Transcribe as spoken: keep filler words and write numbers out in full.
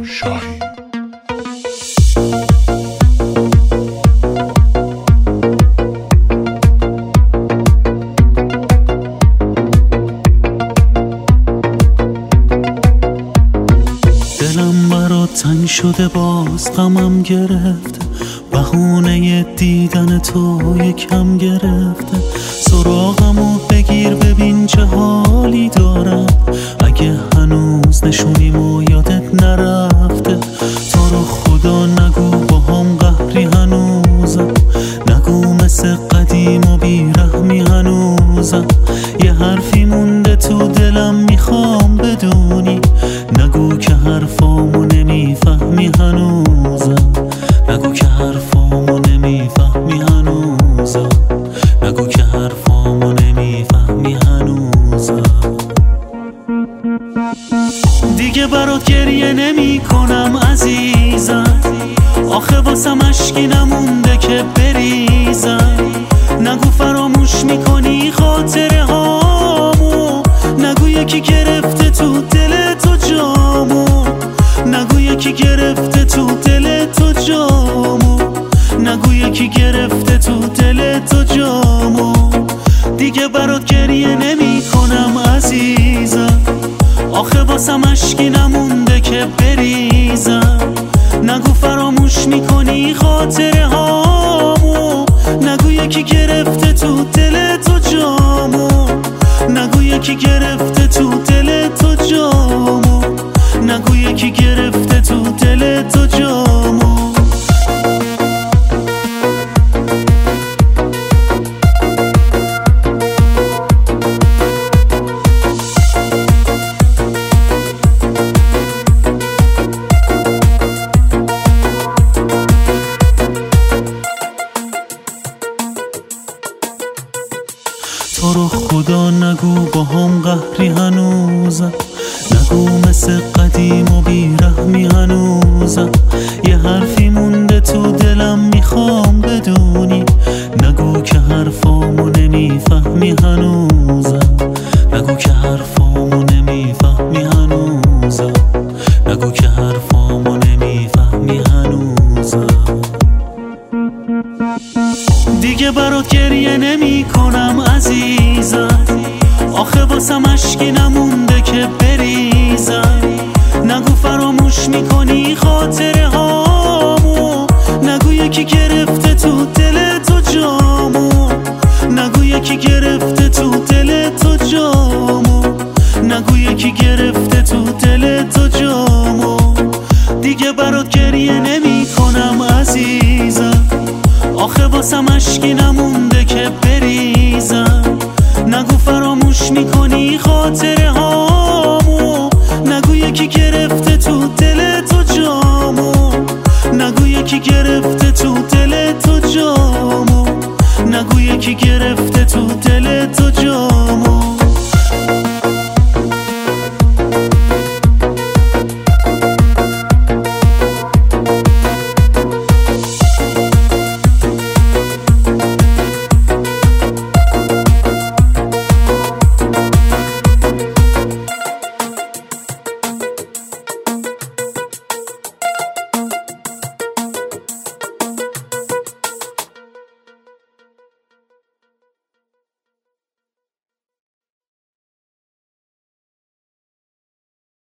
شاهی. دلم برات تنگ شده، باز غمم گرفته، بهونه دیدن تو یکم گرفته. سراغمو بگیر ببین چه حالی دارم، اگه هنوز نشونیمو یادت نرفته. تو رو خدا نگو با هم قهری هنوزم، نگو مثل قدیم و بیرحمی هنوزم. یه حرفی مونده تو دلم میخوام بدونی، نگو که حرفامو نمیفهمی هنوزم، نگو که حرفامو نمیفهمی هنوزم، نگو که حرفامو نمیفهمی هنوزم. دیگه برات گریه نمی کنم عزیزم، آخه واسم اشکی نمونده که بریزم. نگو فراموش میکنی خاطره هامو، نگو یکی گرفته تو دل تو جامو، نگو یکی گرفته تو دل تو جامو، نگو یکی گرفته تو دل تو جامو. دیگه برات گریه نمی کنم عزیزم، آخه واسم اشکی نمونده که بریزم. نگو فراموش میکنی خاطره هامو، نگو یکی گرفته تو دل تو جامو، نگو یکی گرفته تو دل تو جامو، نگو یکی گرفته تو دل تو جامو. تو رو خدا نگو با هم قهری هنوزم، نگو مثل قدیم و بیرحمی هنوزم. یه حرفی مونده تو دلم میخوام بدونی، نگو که حرفامو نمیفهمی هنوزم، نگو که حرفامو نمیفهمی هنوزم، نگو که حرفامو نمیفهمی هنوزم. دیگه برات گریه نمی کنم عزیزم، آخه واسم اشکی نمونده که بریزم. نگو فراموش میکنی خاطره هامو، نگو یکی گرفته تو دل تو جامو، نگو یکی گرفته تو دل تو جامو، نگو یکی گرفته تو دل تو جامو. دیگه برات گریه نمی کنم عزیزم، آخه واسم اشکی نمونده که بریزم. نگو فراموش میکنی خاطره هامو، نگو یکی گرفته تو دل تو جامو، نگو یکی گرفته